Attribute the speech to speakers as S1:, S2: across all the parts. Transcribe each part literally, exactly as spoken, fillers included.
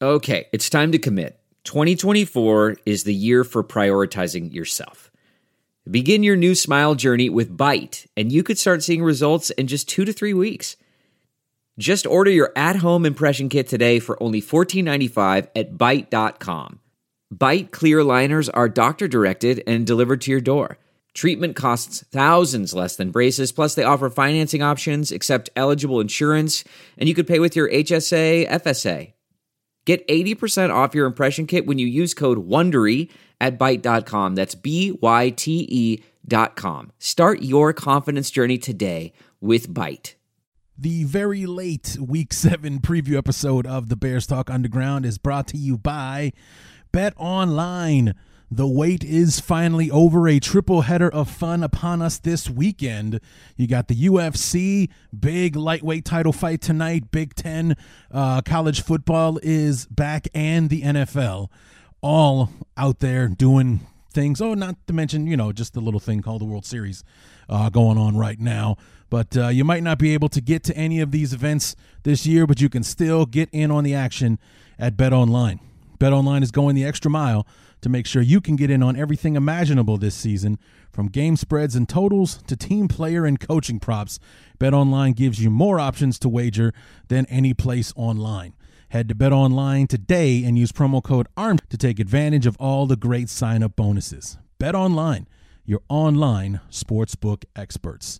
S1: Okay, it's time to commit. twenty twenty-four is the year for prioritizing yourself. Begin your new smile journey with Byte, and you could start seeing results in just two to three weeks. Just order your at-home impression kit today for only fourteen ninety-five at byte dot com. Byte clear aligners are doctor-directed and delivered to your door. Treatment costs thousands less than braces, plus they offer financing options, accept eligible insurance, and you could pay with your H S A, F S A. Get eighty percent off your impression kit when you use code WONDERY at byte dot com. That's B Y T E dot com. Start your confidence journey today with Byte.
S2: The very late Week seven preview episode of the Bears Talk Underground is brought to you by BetOnline. The wait is finally over. A triple header of fun upon us this weekend. You got the U F C, big lightweight title fight tonight. Big Ten, uh, college football is back, and the N F L. All out there doing things. Oh, not to mention, you know, just the little thing called the World Series uh, going on right now. But uh, you might not be able to get to any of these events this year, but you can still get in on the action at BetOnline. BetOnline is going the extra mile to make sure you can get in on everything imaginable this season, from game spreads and totals to team player and coaching props. BetOnline gives you more options to wager than any place online. Head to BetOnline today and use promo code A R M to take advantage of all the great sign-up bonuses. BetOnline, your online sportsbook experts.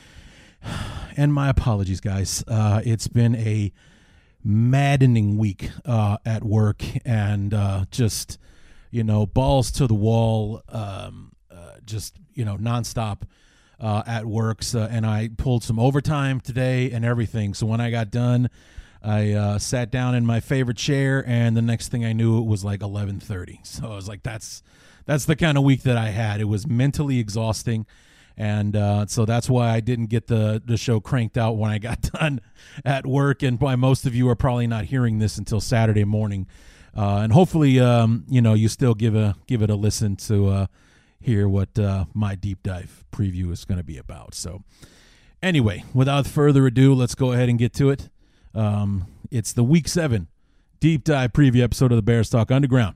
S2: And my apologies, guys. Uh, it's been a maddening week uh, at work, and uh, just, you know, balls to the wall, um, uh, just, you know, nonstop uh, at work. So, and I pulled some overtime today and everything. So when I got done, I uh, sat down in my favorite chair, and the next thing I knew, it was like eleven thirty. So I was like, that's that's the kind of week that I had. It was mentally exhausting. And uh, so that's why I didn't get the, the show cranked out when I got done at work. And by most of you are probably not hearing this until Saturday morning. Uh, and hopefully, um, you know, you still give a give it a listen to uh, hear what uh, my deep dive preview is going to be about. So anyway, without further ado, let's go ahead and get to it. Um, it's the Week seven deep dive preview episode of the Bears Talk Underground.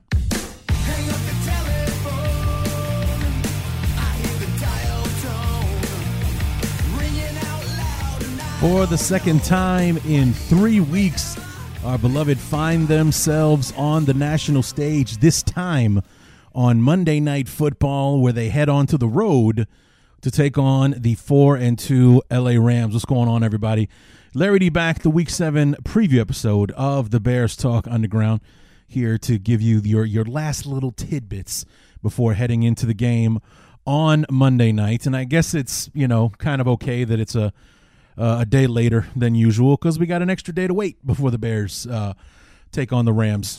S2: For the second time in three weeks, our beloved find themselves on the national stage, this time on Monday Night Football, where they head on to the road to take on the four and two L A Rams. What's going on, everybody? Larry D back, the Week seven preview episode of the Bears Talk Underground, here to give you your, your last little tidbits before heading into the game on Monday night. And I guess it's, you know, kind of okay that it's a Uh, a day later than usual, because we got an extra day to wait before the Bears uh, take on the Rams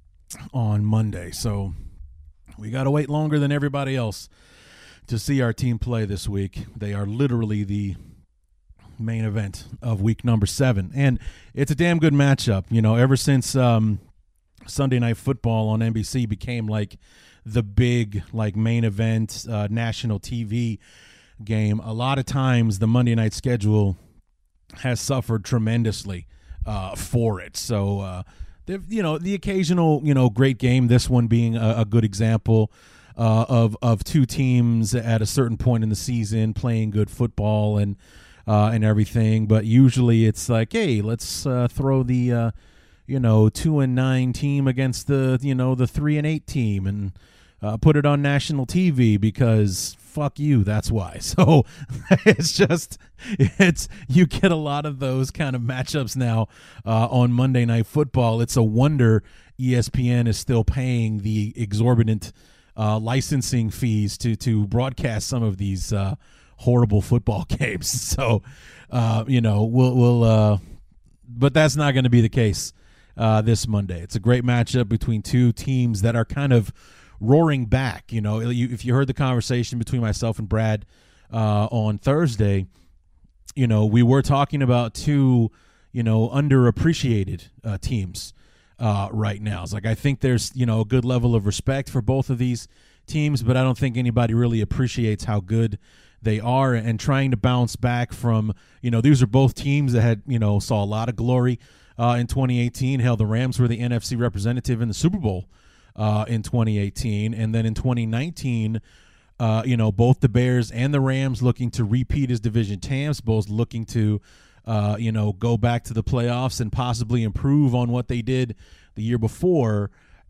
S2: on Monday. So we got to wait longer than everybody else to see our team play this week. They are literally the main event of week number seven. And it's a damn good matchup. You know, ever since um, Sunday Night Football on N B C became like the big like main event uh, national T V game, a lot of times the Monday night schedule has suffered tremendously uh, for it. So, uh, you know, the occasional, you know, great game, this one being a, a good example uh, of of two teams at a certain point in the season playing good football and uh, and everything. But usually it's like, hey, let's uh, throw the, uh, you know, two and nine team against the, you know, the three and eight team and uh, put it on national T V because fuck you, that's why. So it's just, it's, you get a lot of those kind of matchups now uh, on Monday Night Football. It's a wonder E S P N is still paying the exorbitant uh, licensing fees to to broadcast some of these uh, horrible football games. So, uh, you know, we'll, we'll uh, but that's not going to be the case uh, this Monday. It's a great matchup between two teams that are kind of roaring back. You know, if you heard the conversation between myself and Brad uh, on Thursday, you know, we were talking about two, you know, underappreciated uh, teams uh, right now. It's like, I think there's, you know, a good level of respect for both of these teams, but I don't think anybody really appreciates how good they are, and trying to bounce back from, you know, these are both teams that had, you know, saw a lot of glory uh, in twenty eighteen. Hell, the Rams were the N F C representative in the Super Bowl uh, in twenty eighteen. And then in twenty nineteen, uh, you know, both the Bears and the Rams looking to repeat as division champs, both looking to, uh, you know, go back to the playoffs and possibly improve on what they did the year before.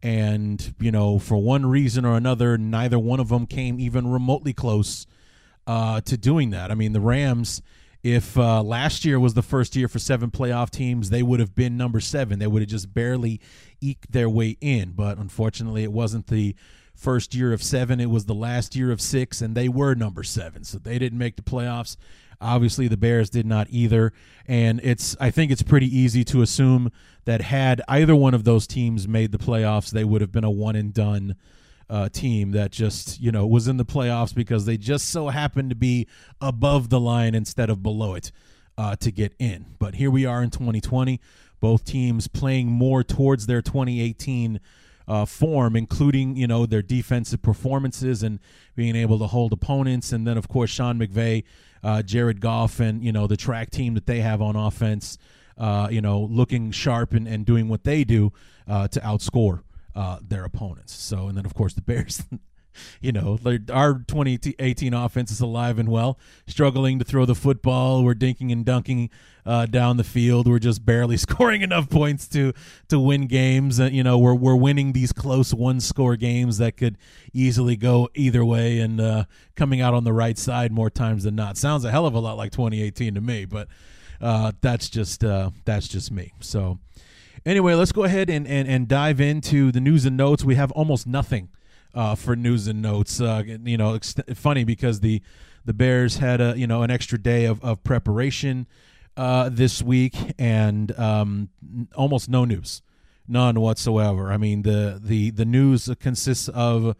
S2: And, you know, for one reason or another, neither one of them came even remotely close uh, to doing that. I mean, the Rams, if uh, last year was the first year for seven playoff teams, they would have been number seven. They would have just barely eked their way in. But unfortunately, it wasn't the first year of seven. It was the last year of six, and they were number seven. So they didn't make the playoffs. Obviously, the Bears did not either. And it's I think it's pretty easy to assume that had either one of those teams made the playoffs, they would have been a one-and-done uh, team that just, you know, was in the playoffs because they just so happened to be above the line instead of below it uh, to get in. But here we are in twenty twenty, both teams playing more towards their twenty eighteen uh, form, including, you know, their defensive performances and being able to hold opponents. And then, of course, Sean McVay, uh, Jared Goff, and, you know, the track team that they have on offense, uh, you know, looking sharp and, and doing what they do uh, to outscore uh, their opponents. So, and then, of course, the Bears, you know, our twenty eighteen offense is alive and well, struggling to throw the football. We're dinking and dunking uh, down the field. We're just barely scoring enough points to to win games. Uh, you know, we're we're winning these close one-score games that could easily go either way and uh, coming out on the right side more times than not. Sounds a hell of a lot like twenty eighteen to me, but uh, that's just uh, that's just me. So anyway, let's go ahead and, and, and dive into the news and notes. We have almost nothing Uh, for news and notes. Uh, you know, it's funny because the the Bears had a you know an extra day of, of preparation uh, this week, and um, almost no news, none whatsoever. I mean, the the the news consists of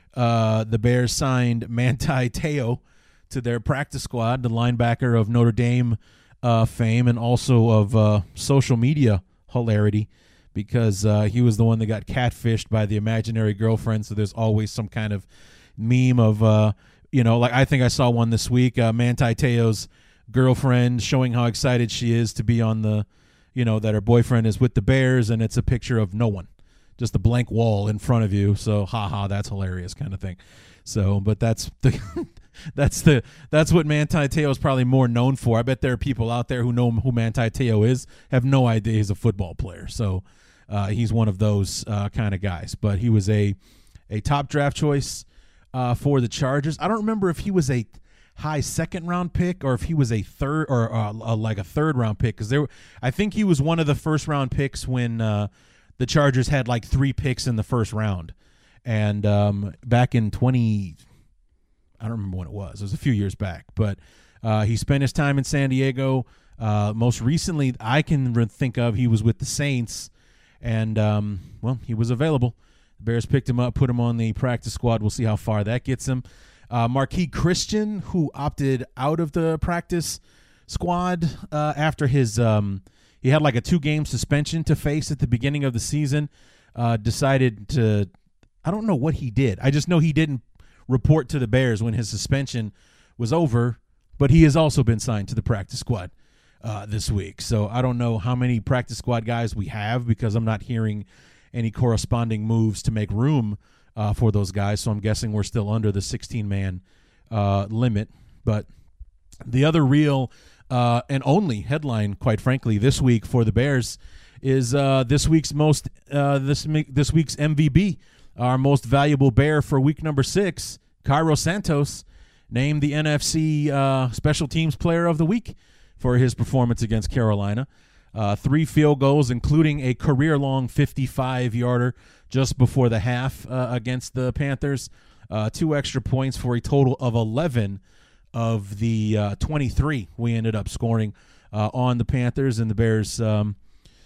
S2: uh, the Bears signed Manti Te'o to their practice squad, the linebacker of Notre Dame uh, fame, and also of uh, social media hilarity, because uh, he was the one that got catfished by the imaginary girlfriend. So there's always some kind of meme of, uh, you know, like I think I saw one this week, uh, Manti Te'o's girlfriend showing how excited she is to be on the, you know, that her boyfriend is with the Bears, and it's a picture of no one, just a blank wall in front of you. So, haha, that's hilarious kind of thing. So, but that's the that's the that's what Manti Te'o is probably more known for. I bet there are people out there who know who Manti Te'o is, have no idea he's a football player. So, Uh, he's one of those uh, kind of guys, but he was a a top draft choice uh, for the Chargers. I don't remember if he was a high second round pick or if he was a third or uh, uh, like a third round pick, because there, I think he was one of the first round picks when uh, the Chargers had like three picks in the first round, and um, back in twenty, I don't remember when it was. It was a few years back, but uh, he spent his time in San Diego. Uh, most recently, I can think of, he was with the Saints. And, um, well, he was available. The Bears picked him up, put him on the practice squad. We'll see how far that gets him. Uh, Marquis Christian, who opted out of the practice squad uh, after his um, – he had like a two-game suspension to face at the beginning of the season, uh, decided to – I don't know what he did. I just know he didn't report to the Bears when his suspension was over, but he has also been signed to the practice squad Uh, this week. So I don't know how many practice squad guys we have, because I'm not hearing any corresponding moves to make room uh, for those guys. So I'm guessing we're still under the sixteen-man uh, limit. But the other real uh, and only headline, quite frankly, this week for the Bears is uh, this week's most uh, this this week's M V B, our most valuable Bear for week number six, Cairo Santos, named the N F C uh, Special Teams Player of the Week for his performance against Carolina. Uh, three field goals, including a career-long fifty-five-yarder just before the half uh, against the Panthers. Uh, two extra points for a total of eleven of the uh, twenty-three we ended up scoring uh, on the Panthers, and the Bears' um,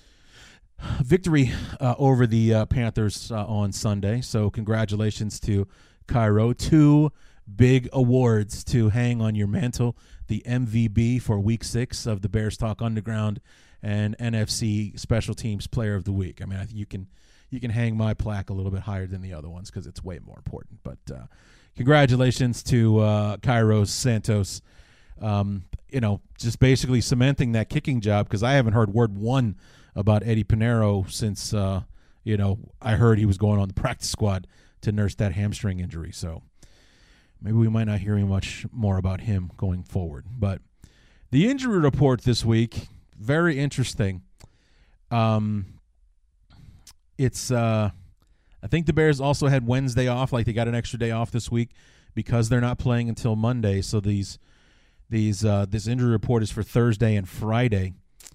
S2: victory uh, over the uh, Panthers uh, on Sunday. So congratulations to Cairo. Two big awards to hang on your mantle: the M V B for week six of the Bears Talk Underground and N F C Special Teams Player of the Week. I mean, I think you can you can hang my plaque a little bit higher than the other ones because it's way more important. But uh, congratulations to uh, Cairo Santos um, you know, just basically cementing that kicking job, because I haven't heard word one about Eddie Pinheiro since, uh, you know, I heard he was going on the practice squad to nurse that hamstring injury. So maybe we might not hear much more about him going forward. But the injury report this week, very interesting. Um, it's, uh, I think the Bears also had Wednesday off, like they got an extra day off this week because they're not playing until Monday. So these, these, uh, this injury report is for Thursday and Friday.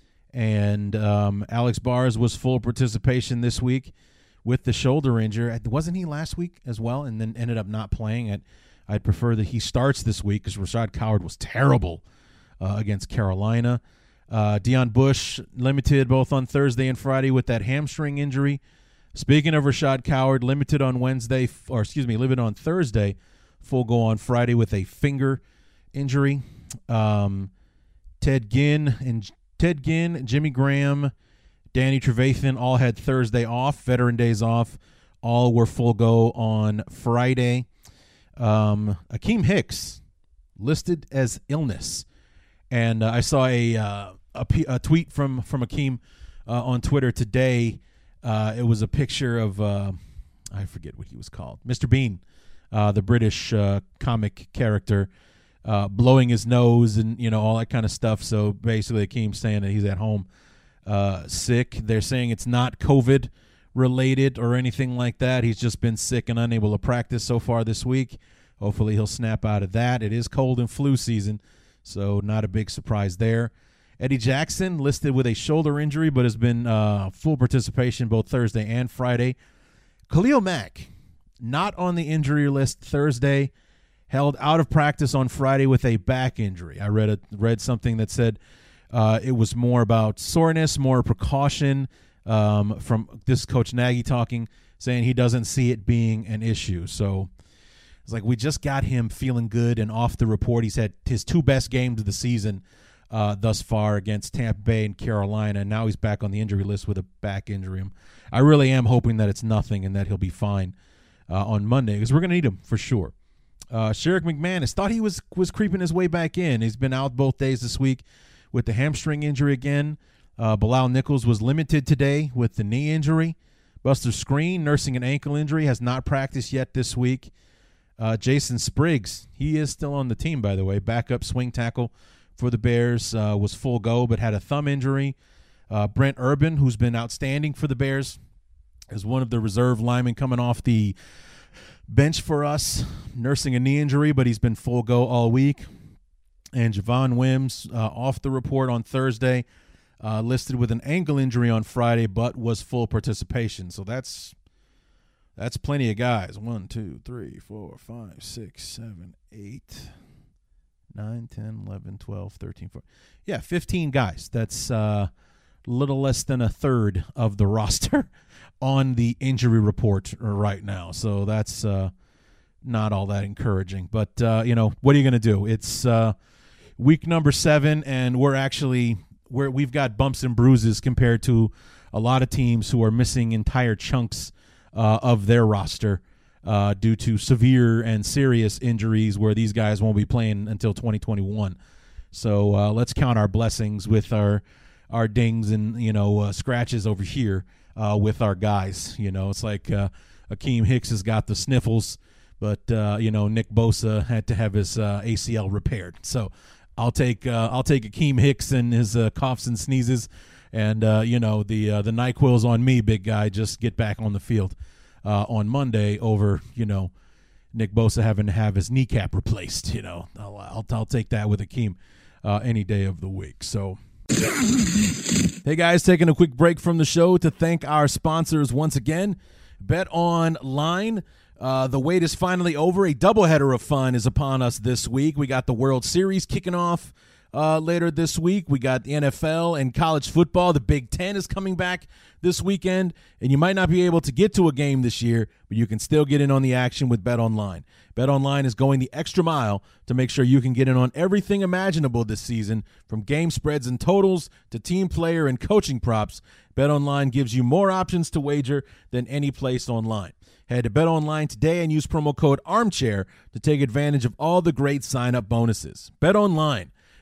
S2: And um, Alex Bars was full participation this week with the shoulder injury. Wasn't he last week as well, and then ended up not playing it? I'd prefer that he starts this week because Rashad Coward was terrible uh, against Carolina. Uh, Deion Bush limited both on Thursday and Friday with that hamstring injury. Speaking of Rashad Coward, limited on Wednesday, or excuse me, limited on Thursday, full go on Friday with a finger injury. Um, Ted Ginn and Ted Ginn, Jimmy Graham, Danny Trevathan all had Thursday off, veteran days off. All were full go on Friday. Um, Akeem Hicks listed as illness. And uh, I saw a, uh, a, p- a tweet from, from Akeem uh, on Twitter today. Uh, it was a picture of, uh, I forget what he was called, Mister Bean, uh, the British uh, comic character. Uh, blowing his nose and, you know, all that kind of stuff. So basically Akeem saying that he's at home uh, sick. They're saying it's not COVID related or anything like that. He's just been sick and unable to practice so far this week. Hopefully he'll snap out of that. It is cold and flu season, so not a big surprise there. Eddie Jackson listed with a shoulder injury, but has been uh, full participation both Thursday and Friday. Khalil Mack, not on the injury list Thursday, held out of practice on Friday with a back injury. I read a, read something that said uh, it was more about soreness, more precaution um, from this Coach Nagy talking, saying he doesn't see it being an issue. So it's like we just got him feeling good and off the report. He's had his two best games of the season uh, thus far against Tampa Bay and Carolina, and now he's back on the injury list with a back injury. I really am hoping that it's nothing and that he'll be fine uh, on Monday, because we're going to need him for sure. Uh, Sherrick McManus thought he was was creeping his way back in. He's been out both days this week with the hamstring injury again. Uh, Bilal Nichols was limited today with the knee injury. Buster Skrine, nursing an ankle injury, has not practiced yet this week. Uh, Jason Spriggs, he is still on the team, by the way. Backup swing tackle for the Bears, uh, was full go but had a thumb injury. Uh, Brent Urban, who's been outstanding for the Bears, is one of the reserve linemen coming off the bench for us, nursing a knee injury, but he's been full go all week. And Javon Wims, uh, off the report on Thursday, uh, listed with an ankle injury on Friday, but was full participation. So that's that's plenty of guys. One, two, three, four, five, six, seven, eight, nine, ten, eleven, twelve, thirteen, fourteen. Yeah, fifteen guys. That's uh, a little less than a third of the roster on the injury report right now. So that's uh, not all that encouraging. But, uh, you know, what are you going to do? It's uh, week number seven, and we're actually we're, we've got bumps and bruises compared to a lot of teams who are missing entire chunks uh, of their roster uh, due to severe and serious injuries where these guys won't be playing until twenty twenty-one. So uh, let's count our blessings with our, our dings and, you know, uh, scratches over here. Uh, with our guys, you know, it's like uh, Akeem Hicks has got the sniffles, but uh, you know, Nick Bosa had to have his uh, A C L repaired. So I'll take uh, I'll take Akeem Hicks and his uh, coughs and sneezes, and uh, you know, the uh, the NyQuil's on me, big guy. Just get back on the field uh, on Monday over, you know, Nick Bosa having to have his kneecap replaced. You know, I'll I'll, I'll take that with Akeem uh, any day of the week. So. Hey guys, taking a quick break from the show to thank our sponsors once again. BetOnline. Uh, the wait is finally over. A doubleheader of fun is upon us this week. We got the World Series kicking off uh, later this week. We got the N F L and college football. The Big Ten is coming back this weekend, and you might not be able to get to a game this year, but you can still get in on the action with BetOnline. BetOnline is going the extra mile to make sure you can get in on everything imaginable this season, from game spreads and totals to team player and coaching props. BetOnline gives you more options to wager than any place online. Head to BetOnline today and use promo code ARMCHAIR to take advantage of all the great sign-up bonuses. BetOnline,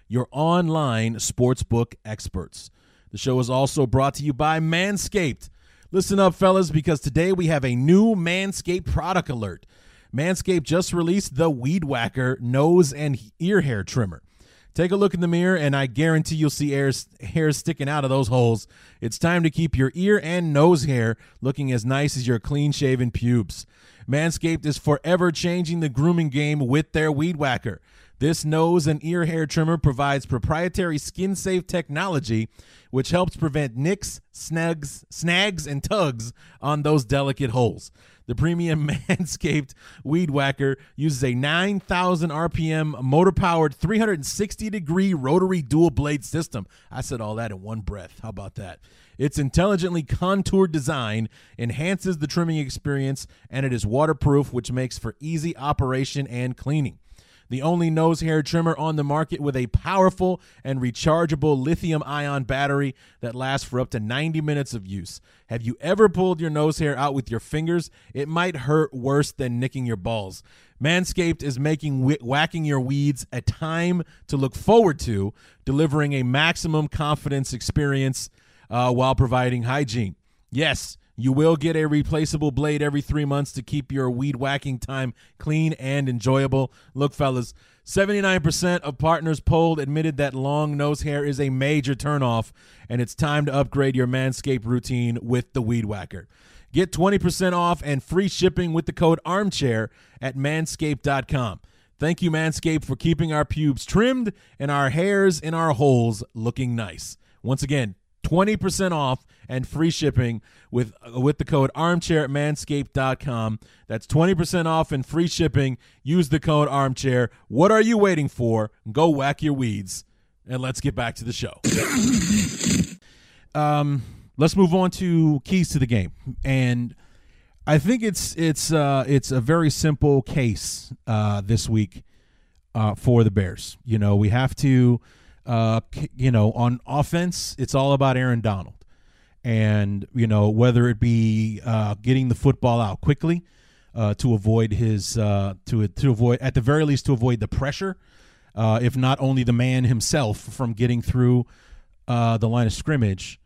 S2: your online sportsbook experts. The show is also brought to you by Manscaped. Listen up, fellas, because today we have a new Manscaped product alert. Manscaped just released the Weed Whacker nose and ear hair trimmer. Take a look in the mirror, and I guarantee you'll see hairs, hairs sticking out of those holes. It's time to keep your ear and nose hair looking as nice as your clean-shaven pubes. Manscaped is forever changing the grooming game with their Weed Whacker. This nose and ear hair trimmer provides proprietary skin-safe technology, which helps prevent nicks, snags, snags, and tugs on those delicate holes. The premium Manscaped Weed Whacker uses a nine thousand R P M motor-powered three hundred sixty degree rotary dual-blade system. I said all that in one breath. How about that? Its intelligently contoured design enhances the trimming experience, and it is waterproof, which makes for easy operation and cleaning. The only nose hair trimmer on the market with a powerful and rechargeable lithium-ion battery that lasts for up to ninety minutes of use. Have you ever pulled your nose hair out with your fingers? It might hurt worse than nicking your balls. Manscaped is making wh- whacking your weeds a time to look forward to, delivering a maximum confidence experience uh, while providing hygiene. Yes, you will get a replaceable blade every three months to keep your weed whacking time clean and enjoyable. Look, fellas, seventy-nine percent of partners polled admitted that long nose hair is a major turnoff, and it's time to upgrade your Manscaped routine with the Weed Whacker. Get twenty percent off and free shipping with the code ARMCHAIR at manscaped dot com. Thank you, Manscaped, for keeping our pubes trimmed and our hairs in our holes looking nice. Once again, twenty percent off and free shipping with with the code armchair at manscaped dot com. That's twenty percent off and free shipping. Use the code armchair. What are you waiting for? Go whack your weeds. And let's get back to the show. um, let's move on to keys to the game. And I think it's it's uh, it's a very simple case uh, this week uh, for the Bears. You know, we have to Uh, you know, on offense, it's all about Aaron Donald. And, you know, whether it be uh, getting the football out quickly uh, to avoid his, uh, to to avoid, at the very least, to avoid the pressure, uh, if not only the man himself from getting through uh, the line of scrimmage.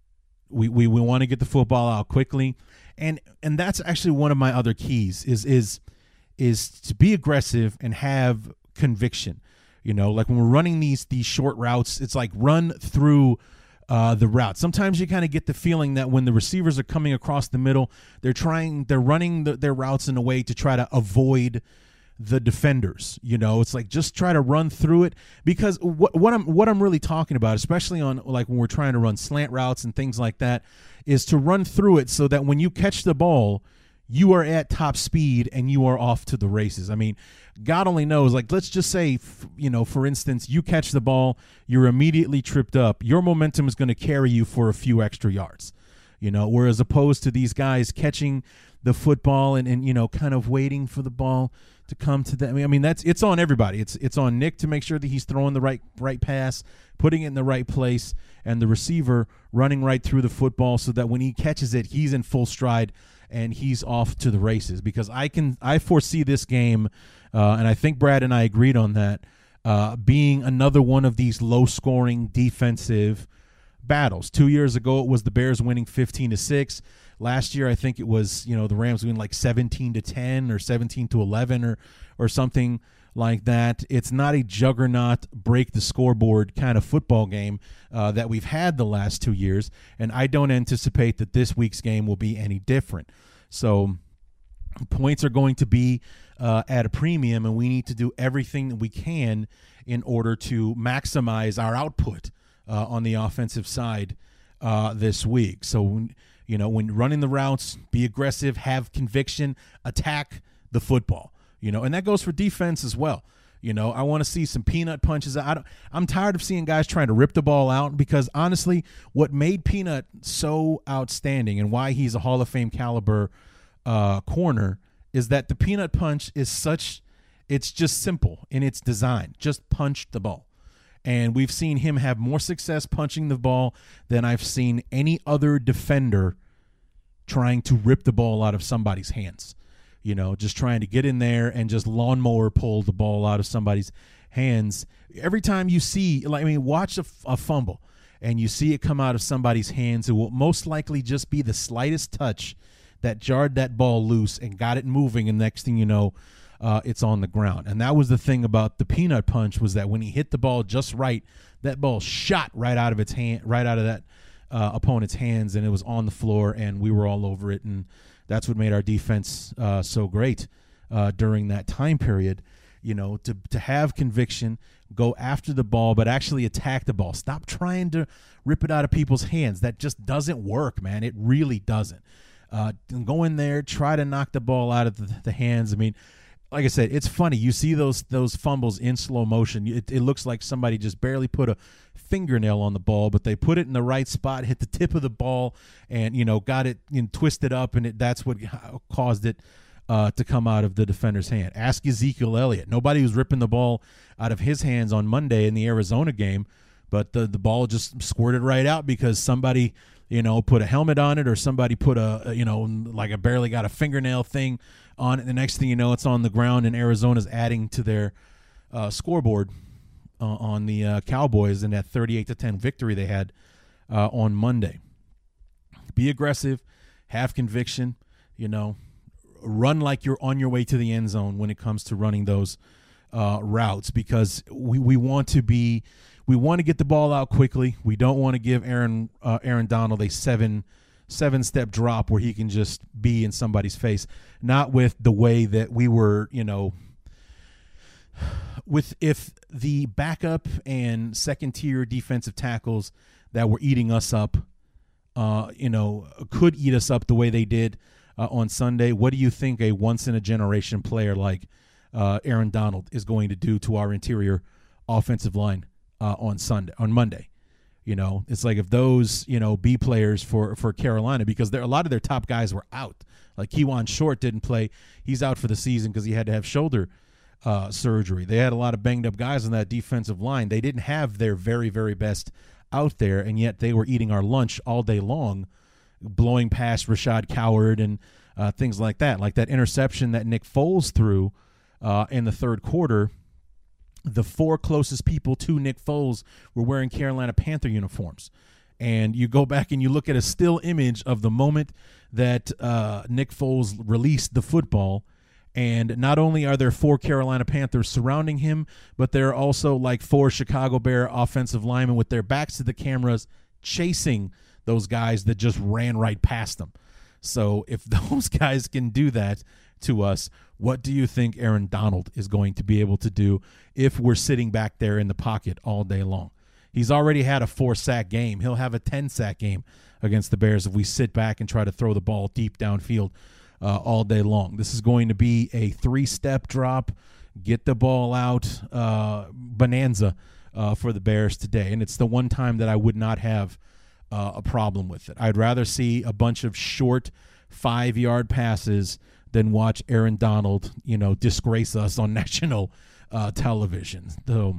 S2: We we, we want to get the football out quickly. And and that's actually one of my other keys is is is to be aggressive and have conviction. You know, like when we're running these these short routes, it's like run through uh, the route. Sometimes you kind of get the feeling that when the receivers are coming across the middle, they're trying, they're running the, their routes in a way to try to avoid the defenders. You know, it's like just try to run through it, because what what I'm what I'm really talking about, especially on like when we're trying to run slant routes and things like that, is to run through it so that when you catch the ball, you are at top speed and you are off to the races. I mean, God only knows, like, let's just say, you know, for instance, you catch the ball, you're immediately tripped up. Your momentum is going to carry you for a few extra yards, you know, whereas opposed to these guys catching the football and, and you know, kind of waiting for the ball to come to them. I mean, that's, it's on everybody. It's, it's on Nick to make sure that he's throwing the right, right pass, putting it in the right place, and the receiver running right through the football so that when he catches it, he's in full stride and he's off to the races. Because I can, I foresee this game, uh, and I think Brad and I agreed on that, uh, being another one of these low-scoring defensive battles. Two years ago, it was the Bears winning fifteen to six. Last year, I think it was, you know, the Rams winning like seventeen to ten or seventeen to eleven or or something like that. It's not a juggernaut, break the scoreboard kind of football game uh, that we've had the last two years, and I don't anticipate that this week's game will be any different. So points are going to be uh, at a premium, and we need to do everything that we can in order to maximize our output uh, on the offensive side uh, this week. So, you know, when running the routes, be aggressive, have conviction, attack the football. You know, and that goes for defense as well. You know, I want to see some peanut punches. I don't, I'm tired of seeing guys trying to rip the ball out, because honestly, what made Peanut so outstanding and why he's a Hall of Fame caliber uh, corner is that the peanut punch is such, it's just simple in its design. Just punch the ball. And we've seen him have more success punching the ball than I've seen any other defender trying to rip the ball out of somebody's hands. You know, just trying to get in there and just lawnmower pull the ball out of somebody's hands. Every time you see, like, I mean, watch a, a fumble and you see it come out of somebody's hands, it will most likely just be the slightest touch that jarred that ball loose and got it moving, and next thing you know, uh, it's on the ground. And that was the thing about the peanut punch, was that when he hit the ball just right, that ball shot right out of its hand, right out of that uh, opponent's hands, and it was on the floor, and we were all over it, and that's what made our defense uh, so great uh, during that time period. You know, to to have conviction, go after the ball, but actually attack the ball. Stop trying to rip it out of people's hands. That just doesn't work, man. It really doesn't. Uh, go in there, try to knock the ball out of the, the hands. I mean, like I said, it's funny. You see those those fumbles in slow motion. It, it looks like somebody just barely put a fingernail on the ball, but they put it in the right spot, hit the tip of the ball, and, you know, got it you know, twisted up, and it, that's what caused it uh, to come out of the defender's hand. Ask Ezekiel Elliott. Nobody was ripping the ball out of his hands on Monday in the Arizona game, but the, the ball just squirted right out because somebody – you know, put a helmet on it, or somebody put a, you know, like a barely got a fingernail thing on it. The next thing you know, it's on the ground, and Arizona's adding to their uh, scoreboard uh, on the uh, Cowboys in that thirty-eight to ten victory they had uh, on Monday. Be aggressive, have conviction, you know, run like you're on your way to the end zone when it comes to running those uh, routes, because we, we want to be – we want to get the ball out quickly. We don't want to give Aaron uh, Aaron Donald a seven seven step drop where he can just be in somebody's face. Not with the way that we were, you know, with if the backup and second tier defensive tackles that were eating us up, uh, you know, could eat us up the way they did uh, on Sunday. What do you think a once in a generation player like uh, Aaron Donald is going to do to our interior offensive line Uh, on Sunday, on Monday? You know, it's like if those, you know, B players for, for Carolina, because there a lot of their top guys were out. Like Kewan Short didn't play. He's out for the season because he had to have shoulder uh, surgery. They had a lot of banged up guys on that defensive line. They didn't have their very, very best out there, and yet they were eating our lunch all day long, blowing past Rashad Coward and uh, things like that. Like that interception that Nick Foles threw uh, in the third quarter. The four closest people to Nick Foles were wearing Carolina Panther uniforms. And you go back and you look at a still image of the moment that uh, Nick Foles released the football. And not only are there four Carolina Panthers surrounding him, but there are also like four Chicago Bear offensive linemen with their backs to the cameras chasing those guys that just ran right past them. So if those guys can do that to us, what do you think Aaron Donald is going to be able to do if we're sitting back there in the pocket all day long? He's already had a four-sack game. He'll have a ten-sack game against the Bears if we sit back and try to throw the ball deep downfield uh, all day long. This is going to be a three-step drop, get the ball out uh, bonanza uh, for the Bears today. And it's the one time that I would not have uh, a problem with it. I'd rather see a bunch of short five-yard passes than watch Aaron Donald, you know, disgrace us on national uh, television. So,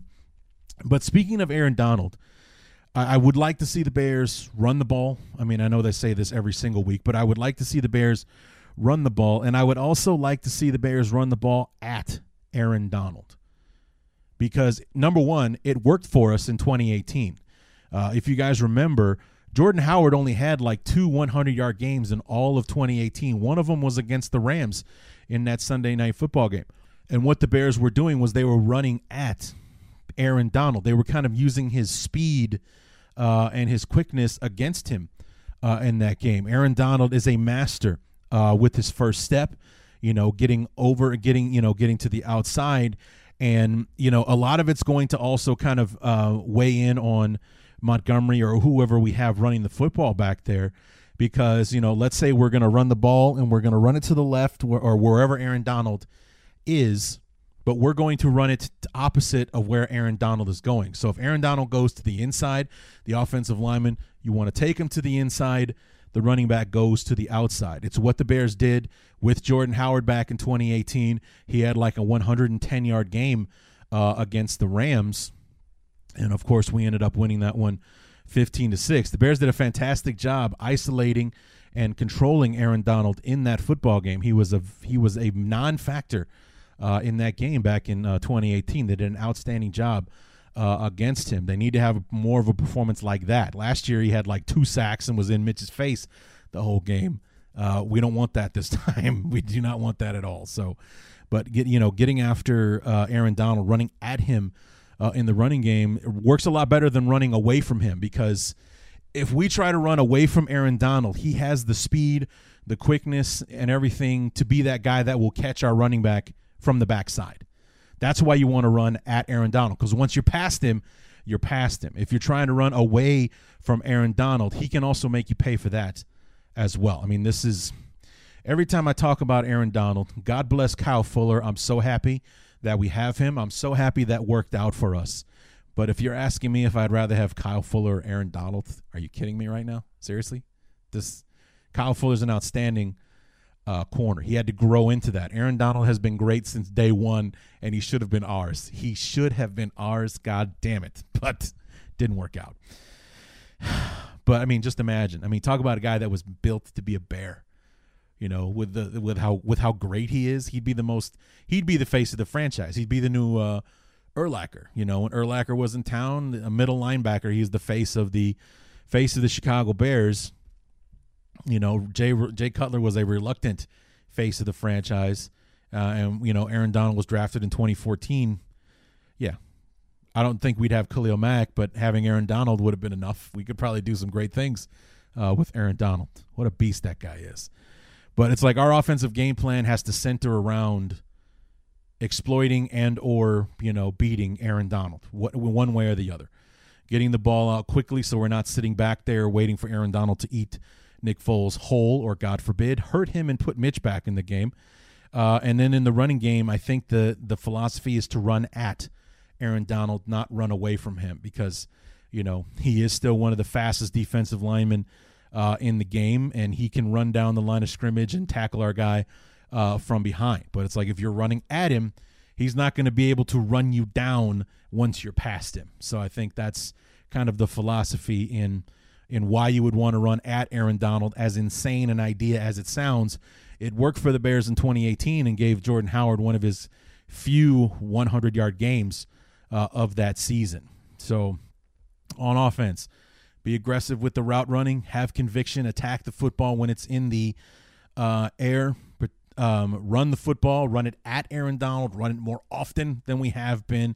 S2: but speaking of Aaron Donald, I, I would like to see the Bears run the ball. I mean, I know they say this every single week, but I would like to see the Bears run the ball, and I would also like to see the Bears run the ball at Aaron Donald. Because, number one, it worked for us in twenty eighteen. Uh, if you guys remember, Jordan Howard only had like two hundred-yard games in all of twenty eighteen. One of them was against the Rams in that Sunday night football game. And what the Bears were doing was they were running at Aaron Donald. They were kind of using his speed uh, and his quickness against him uh, in that game. Aaron Donald is a master uh, with his first step, you know, getting over, getting, you know, getting to the outside. And, you know, a lot of it's going to also kind of uh, weigh in on Montgomery or whoever we have running the football back there, because, you know, let's say we're going to run the ball and we're going to run it to the left or, or wherever Aaron Donald is, but we're going to run it opposite of where Aaron Donald is going. So if Aaron Donald goes to the inside, the offensive lineman, you want to take him to the inside, the running back goes to the outside. It's what the Bears did with Jordan Howard back in twenty eighteen. He had like a one hundred ten-yard game uh, against the Rams. And, of course, we ended up winning that one fifteen to six. The Bears did a fantastic job isolating and controlling Aaron Donald in that football game. He was a he was a non-factor uh, in that game back in uh, twenty eighteen. They did an outstanding job uh, against him. They need to have more of a performance like that. Last year he had like two sacks and was in Mitch's face the whole game. Uh, we don't want that this time. We do not want that at all. So, but get, you know, getting after uh, Aaron Donald, running at him uh, in the running game works a lot better than running away from him, because if we try to run away from Aaron Donald, he has the speed, the quickness, and everything to be that guy that will catch our running back from the backside. That's why you want to run at Aaron Donald, because once you're past him, you're past him. If you're trying to run away from Aaron Donald, he can also make you pay for that as well. I mean, this is every time I talk about Aaron Donald, God bless Kyle Fuller. I'm so happy that we have him. I'm so happy that worked out for us. But if you're asking me if I'd rather have Kyle Fuller or Aaron Donald, are you kidding me right now? Seriously? This Kyle Fuller's an outstanding uh, corner. He had to grow into that. Aaron Donald has been great since day one, and he should have been ours. He should have been ours, God damn it. But didn't work out. But, I mean, just imagine. I mean, talk about a guy that was built to be a bear. You know, with the with how with how great he is, he'd be the most. He'd be the face of the franchise. He'd be the new uh, Urlacher. You know, when Urlacher was in town, a middle linebacker, he's the face of the face of the Chicago Bears. You know, Jay Jay Cutler was a reluctant face of the franchise, uh, and you know, Aaron Donald was drafted in twenty fourteen. Yeah. I don't think we'd have Khalil Mack, but having Aaron Donald would have been enough. We could probably do some great things uh, with Aaron Donald. What a beast that guy is. But it's like our offensive game plan has to center around exploiting and or, you know, beating Aaron Donald, what, one way or the other. Getting the ball out quickly so we're not sitting back there waiting for Aaron Donald to eat Nick Foles whole or, God forbid, hurt him and put Mitch back in the game. Uh, and then in the running game, I think the the philosophy is to run at Aaron Donald, not run away from him, because, you know, he is still one of the fastest defensive linemen uh, in the game, and he can run down the line of scrimmage and tackle our guy uh, from behind. But it's like if you're running at him, he's not going to be able to run you down once you're past him. So I think that's kind of the philosophy in in why you would want to run at Aaron Donald. As insane an idea as it sounds, it worked for the Bears in twenty eighteen and gave Jordan Howard one of his few hundred-yard games Uh, of that season. So on offense, be aggressive with the route running, have conviction, attack the football when it's in the uh, air, but um, run the football, run it at Aaron Donald, run it more often than we have been.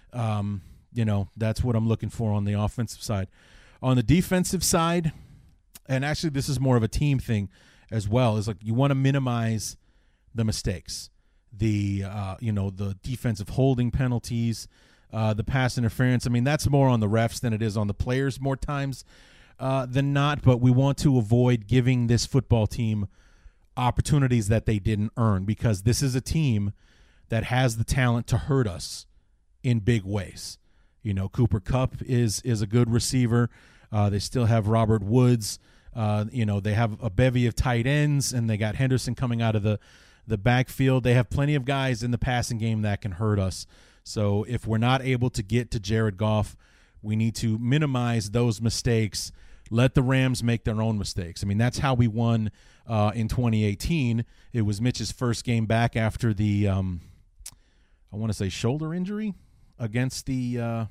S2: Um, you know, that's what I'm looking for on the offensive side. On the defensive side, and actually this is more of a team thing as well, is like you want to minimize the mistakes, the uh, you know, the defensive holding penalties, Uh, the pass interference. I mean, that's more on the refs than it is on the players more times uh, than not, but we want to avoid giving this football team opportunities that they didn't earn, because this is a team that has the talent to hurt us in big ways. You know, Cooper Kupp is is a good receiver. Uh, they still have Robert Woods. Uh, you know, they have a bevy of tight ends, and they got Henderson coming out of the, the backfield. They have plenty of guys in the passing game that can hurt us. So if we're not able to get to Jared Goff, we need to minimize those mistakes. Let the Rams make their own mistakes. I mean, that's how we won uh, in twenty eighteen. It was Mitch's first game back after the, um, I want to say, shoulder injury against the uh,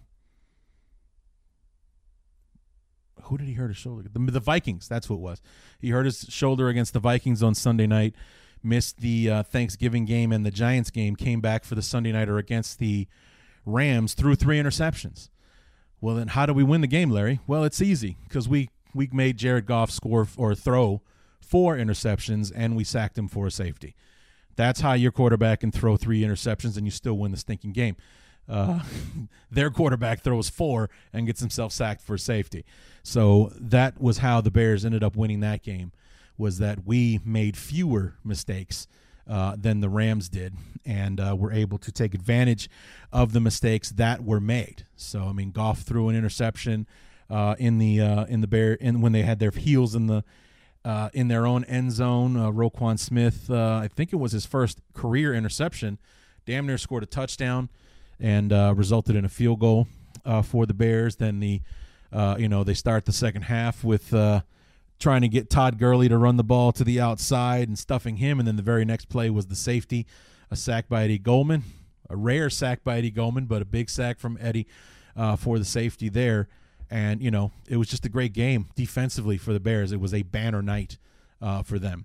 S2: – who did he hurt his shoulder? The, the Vikings, that's who it was. He hurt his shoulder against the Vikings on Sunday night. Missed the uh, Thanksgiving game and the Giants game, came back for the Sunday nighter against the Rams, threw three interceptions. Well, then how do we win the game, Larry? Well, it's easy, because we, we made Jared Goff score or throw four interceptions, and we sacked him for a safety. That's how your quarterback can throw three interceptions and you still win the stinking game. Uh, their quarterback throws four and gets himself sacked for safety. So that was how the Bears ended up winning that game, was that we made fewer mistakes uh, than the Rams did, and uh, were able to take advantage of the mistakes that were made. So, I mean, Goff threw an interception uh, in the uh, in the Bear in when they had their heels in the uh, in their own end zone. Uh, Roquan Smith, uh, I think it was his first career interception, damn near scored a touchdown and uh, resulted in a field goal uh, for the Bears. Then the uh, you know they start the second half with. Uh, trying to get Todd Gurley to run the ball to the outside and stuffing him, and then the very next play was the safety a sack by Eddie Goldman, a rare sack by Eddie Goldman, but a big sack from Eddie uh, for the safety there. And, you know, it was just a great game defensively for the Bears. It was a banner night uh, for them.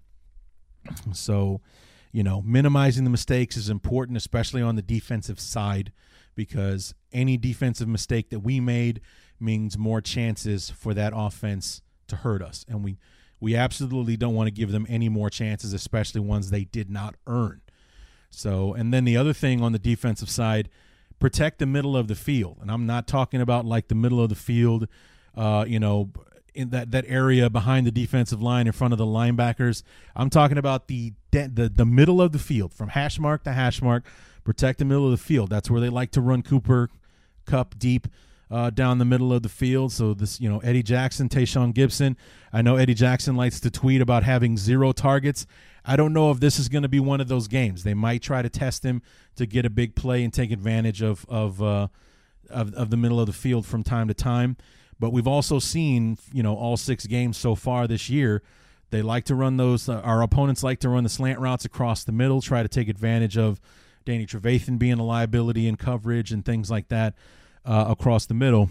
S2: So, you know, minimizing the mistakes is important, especially on the defensive side, because any defensive mistake that we made means more chances for that offense to hurt us. And we, we absolutely don't want to give them any more chances, especially ones they did not earn. So, and then the other thing on the defensive side, protect the middle of the field. And I'm not talking about like the middle of the field, uh, you know, in that, that area behind the defensive line in front of the linebackers. I'm talking about the, the the middle of the field, from hash mark to hash mark. Protect the middle of the field. That's where they like to run Cooper Kupp deep uh, down the middle of the field. So this, you know, Eddie Jackson, Tayshaun Gibson. I know Eddie Jackson likes to tweet about having zero targets. I don't know if this is going to be one of those games. They might try to test him to get a big play and take advantage of of, uh, of of the middle of the field from time to time. But we've also seen, you know, all six games so far this year, they like to run those. Uh, our opponents like to run the slant routes across the middle, try to take advantage of Danny Trevathan being a liability in coverage and things like that uh, across the middle.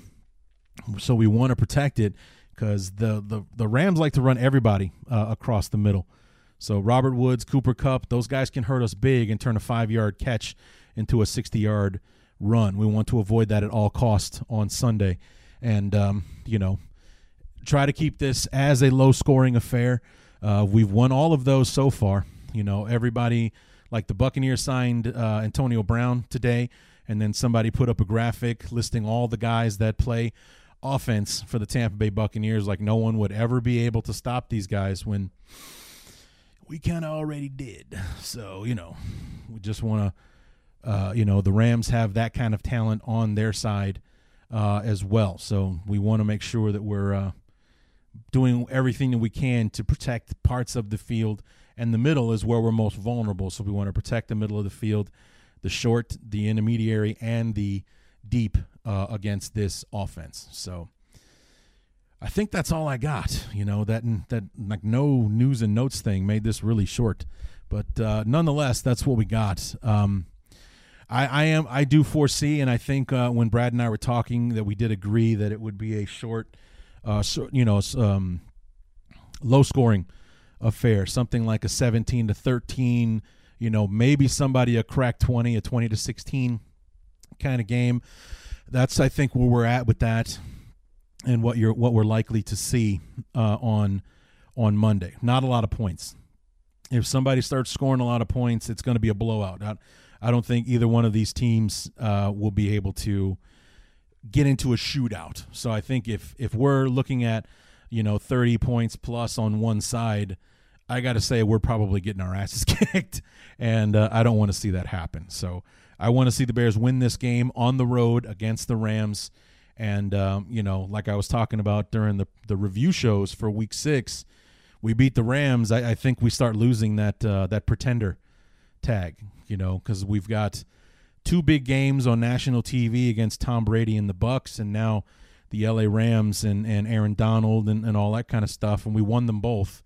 S2: So we want to protect it because the, the the Rams like to run everybody uh, across the middle. So Robert Woods, Cooper Kupp, those guys can hurt us big and turn a five-yard catch into a sixty-yard run. We want to avoid that at all costs on Sunday. And, um, you know, try to keep this as a low-scoring affair. Uh, we've won all of those so far. You know, everybody, like the Buccaneers signed uh, Antonio Brown today, and then somebody put up a graphic listing all the guys that play offense for the Tampa Bay Buccaneers, like no one would ever be able to stop these guys when – we kind of already did. So, you know, we just want to, uh, you know, the Rams have that kind of talent on their side uh, as well. So we want to make sure that we're uh, doing everything that we can to protect parts of the field. And the middle is where we're most vulnerable. So we want to protect the middle of the field, the short, the intermediary, and the deep uh, against this offense. So I think that's all I got. You know, that that like no news and notes thing made this really short, but uh, nonetheless, that's what we got. Um, I, I am I do foresee, and I think uh, when Brad and I were talking, that we did agree that it would be a short, uh, so, you know, um, low scoring affair, something like a seventeen to thirteen. You know, maybe somebody a crack twenty, a twenty to sixteen kind of game. That's I think where we're at with that. And what you're what we're likely to see uh, on on Monday. Not a lot of points. If somebody starts scoring a lot of points, it's going to be a blowout. I, I don't think either one of these teams uh, will be able to get into a shootout. So I think if if we're looking at, you know, thirty points plus on one side, I got to say we're probably getting our asses kicked, and uh, I don't want to see that happen. So I want to see the Bears win this game on the road against the Rams. And, um, you know, like I was talking about during the, the review shows for week six, we beat the Rams. I, I think we start losing that uh, that pretender tag, you know, because we've got two big games on national T V against Tom Brady and the Bucs, and now the L A Rams and, and Aaron Donald and, and all that kind of stuff, and we won them both.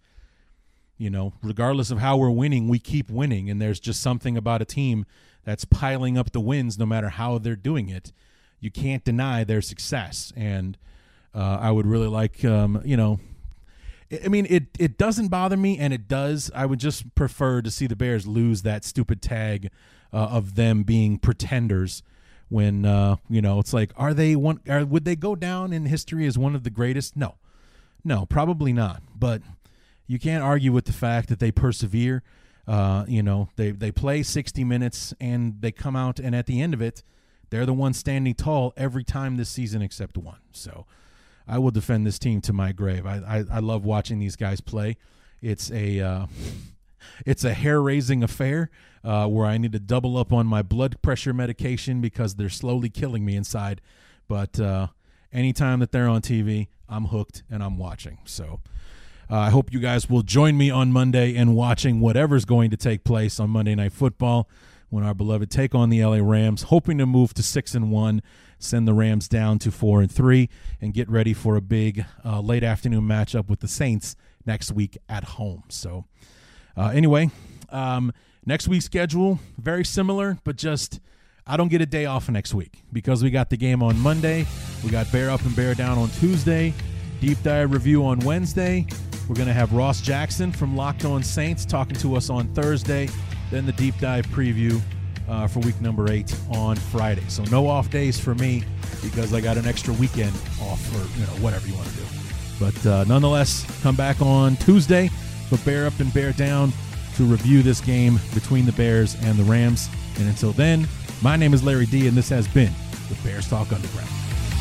S2: You know, regardless of how we're winning, we keep winning, and there's just something about a team that's piling up the wins no matter how they're doing it. You can't deny their success, and uh, I would really like, um, you know, I mean, it it doesn't bother me, and it does. I would just prefer to see the Bears lose that stupid tag uh, of them being pretenders when, uh, you know, it's like, are they one? Are, would they go down in history as one of the greatest? No, no, probably not. But you can't argue with the fact that they persevere. Uh, you know, they they play sixty minutes, and they come out, and at the end of it, they're the ones standing tall every time this season except one. So I will defend this team to my grave. I I, I love watching these guys play. It's a uh, it's a hair-raising affair uh, where I need to double up on my blood pressure medication because they're slowly killing me inside. But uh, anytime that they're on T V, I'm hooked and I'm watching. So uh, I hope you guys will join me on Monday in watching whatever's going to take place on Monday Night Football, when our beloved take on the L A Rams, hoping to move to six and one, send the Rams down to four and three, and get ready for a big uh, late afternoon matchup with the Saints next week at home. So, uh, anyway, um, Next week's schedule, very similar, but just I don't get a day off next week because we got the game on Monday. We got Bear Up and Bear Down on Tuesday. Deep Dive Review on Wednesday. We're going to have Ross Jackson from Locked On Saints talking to us on Thursday. Then the Deep Dive preview uh, for week number eight on Friday. So no off days for me because I got an extra weekend off or, you know, whatever you want to do. But uh, nonetheless, come back on Tuesday for Bear Up and Bear Down to review this game between the Bears and the Rams. And until then, my name is Larry D, and this has been the Bears Talk Underground.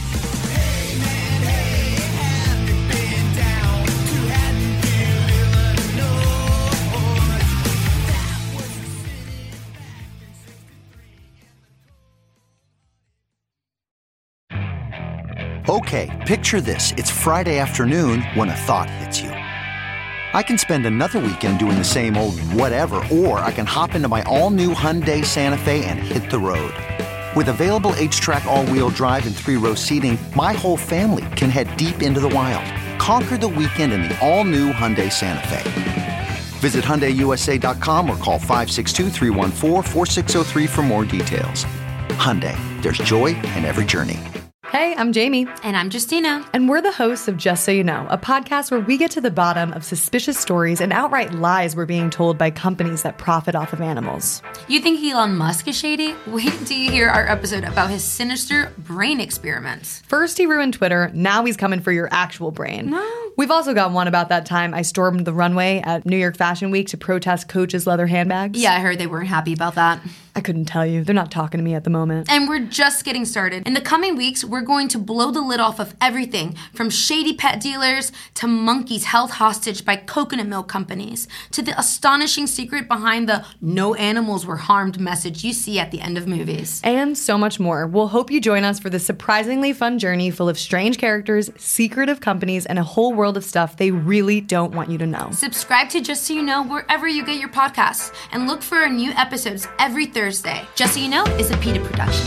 S3: Okay, picture this. It's Friday afternoon when a thought hits you. I can spend another weekend doing the same old whatever, or I can hop into my all-new Hyundai Santa Fe and hit the road. With available H-Track all-wheel drive and three-row seating, my whole family can head deep into the wild. Conquer the weekend in the all-new Hyundai Santa Fe. Visit Hyundai U S A dot com or call five six two, three one four, four six zero three for more details. Hyundai, there's joy in every journey.
S4: Hey, I'm Jamie.
S5: And I'm Justina.
S4: And we're the hosts of Just So You Know, a podcast where we get to the bottom of suspicious stories and outright lies we're being told by companies that profit off of animals.
S5: You think Elon Musk is shady? Wait until you hear our episode about his sinister brain experiments.
S4: First he ruined Twitter, now he's coming for your actual brain.
S5: No.
S4: We've also got one about that time I stormed the runway at New York Fashion Week to protest Coach's leather handbags.
S5: Yeah, I heard they weren't happy about that.
S4: I couldn't tell you. They're not talking to me at the moment.
S5: And we're just getting started. In the coming weeks, we're going to blow the lid off of everything from shady pet dealers to monkeys held hostage by coconut milk companies to the astonishing secret behind the no animals were harmed message you see at the end of movies.
S4: And so much more. We'll hope you join us for this surprisingly fun journey full of strange characters, secretive companies, and a whole world of stuff they really don't want you to know.
S5: Subscribe to Just So You Know wherever you get your podcasts and look for our new episodes every Thursday. Just So You Know is a PETA production.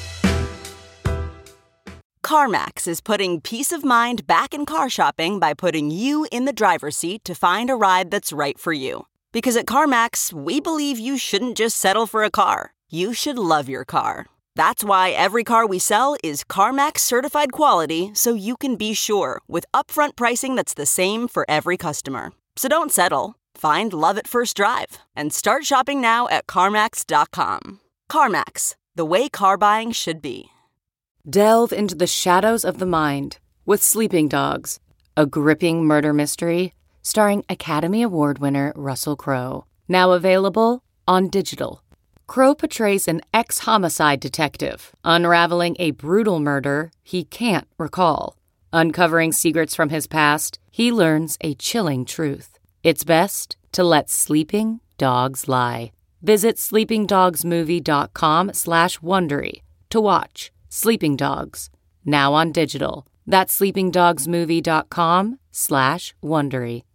S6: CarMax is putting peace of mind back in car shopping by putting you in the driver's seat to find a ride that's right for you. Because at CarMax, we believe you shouldn't just settle for a car. You should love your car. That's why every car we sell is CarMax certified quality, so you can be sure with upfront pricing that's the same for every customer. So don't settle. Find love at first drive and start shopping now at CarMax dot com. CarMax, the way car buying should be.
S7: Delve into the shadows of the mind with Sleeping Dogs, a gripping murder mystery starring Academy Award winner Russell Crowe. Now available on digital. Crowe portrays an ex-homicide detective unraveling a brutal murder he can't recall. Uncovering secrets from his past, he learns a chilling truth. It's best to let sleeping dogs lie. Visit sleeping dogs movie dot com slash Wondery to watch Sleeping Dogs, now on digital. That's sleeping dogs movie dot com slash Wondery.